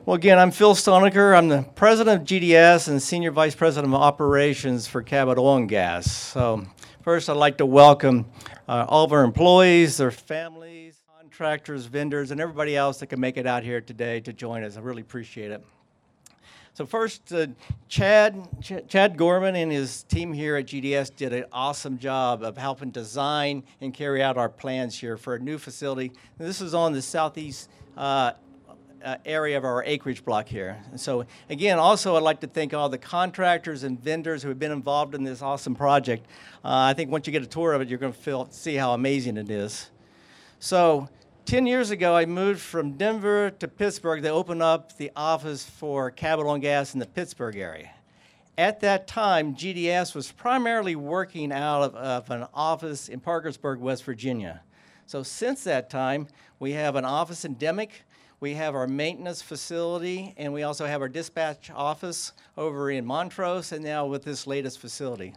Well, again, I'm Phil Stonecker. I'm the president of GDS and senior vice president of operations for Cabot Oil and Gas. So first, I'd like to welcome all of our employees, their families, contractors, vendors, and everybody else that can make it out here today to join us. I really appreciate it. So first, Chad Gorman and his team here at GDS did an awesome job of helping design and carry out our plans here for a new facility. This is on the southeast area of our acreage block here. And so again, also I'd like to thank all the contractors and vendors who have been involved in this awesome project. I think once you get a tour of it, you're going to see how amazing it is. So 10 years ago, I moved from Denver to Pittsburgh to open up the office for Cabot Oil and Gas in the Pittsburgh area. At that time, GDS was primarily working out of an office in Parkersburg, West Virginia. So since that time, we have an office in Dimick. We have our maintenance facility, and we also have our dispatch office over in Montrose, and now with this latest facility.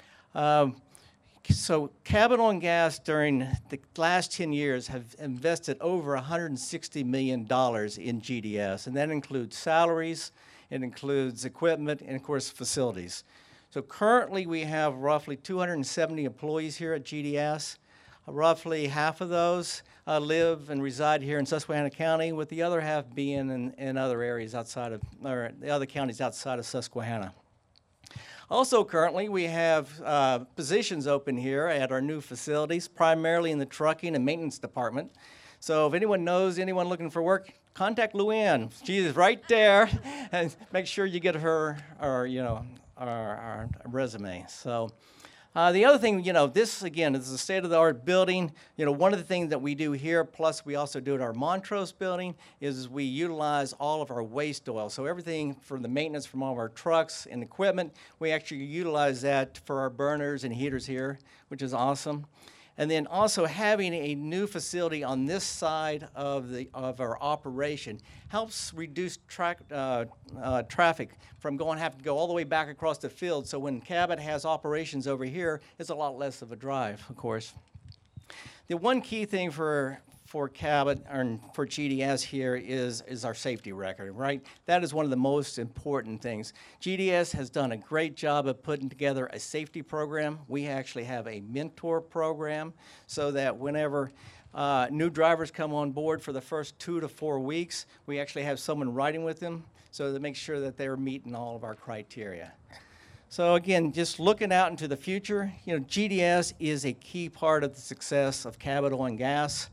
So Cabot Oil and Gas during the last 10 years have invested over $160 million in GDS, and that includes salaries, it includes equipment, and of course facilities. So currently we have roughly 270 employees here at GDS. Roughly half of those live and reside here in Susquehanna County, with the other half being in other areas outside of, or the other counties outside of Susquehanna. Also currently we have positions open here at our new facilities, primarily in the trucking and maintenance department. So if anyone knows anyone looking for work, contact Luann. She is right there, and make sure you get her our resume. So. The other thing, this, again, is a state-of-the-art building. One of the things that we do here, plus we also do at our Montrose building, is we utilize all of our waste oil. So everything from the maintenance from all of our trucks and equipment, we actually utilize that for our burners and heaters here, which is awesome. And then also having a new facility on this side of our operation helps reduce traffic from having to go all the way back across the field. So when Cabot has operations over here, it's a lot less of a drive, of course. The one key thing for Cabot and for GDS here is our safety record, right? That is one of the most important things. GDS has done a great job of putting together a safety program. We actually have a mentor program so that whenever new drivers come on board for the first 2 to 4 weeks, we actually have someone riding with them so to make sure that they're meeting all of our criteria. So again, just looking out into the future, GDS is a key part of the success of Cabot Oil and Gas.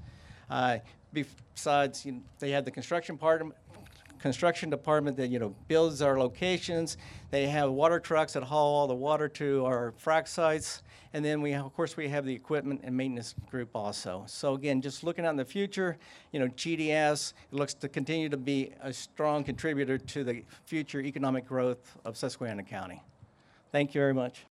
Besides, they have the construction department that builds our locations. They have water trucks that haul all the water to our frac sites, and then of course we have the equipment and maintenance group also. So again, just looking out in the future, GDS looks to continue to be a strong contributor to the future economic growth of Susquehanna County. Thank you very much.